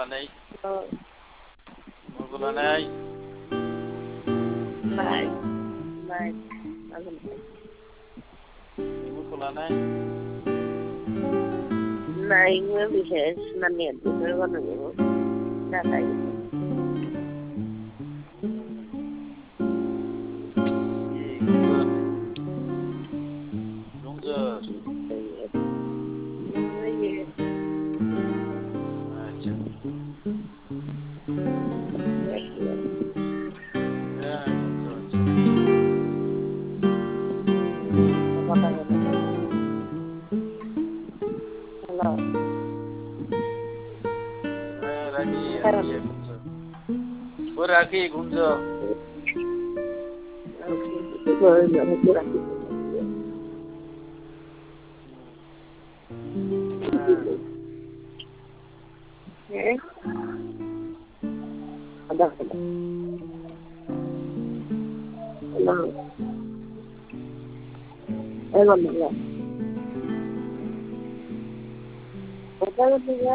নেই, Oh, মুখগুলো নেই। bye. Bye. Bye. মুখগুলো নেই। Naingwe bihes na niente, pero no digo nada. Rungzor. আচ্ছা। হ্যাঁ, রুমজোর আছে। Hello. হ্যাঁ, রাখি ঘুমজো। ও রাখি ঘুমজো। Eh? Ada. Hello. Hello, Maria. Hello, Maria.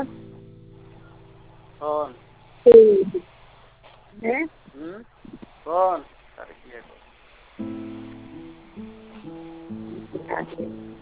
কোন? Eh? কোন? তারে কি এখন? Gracias.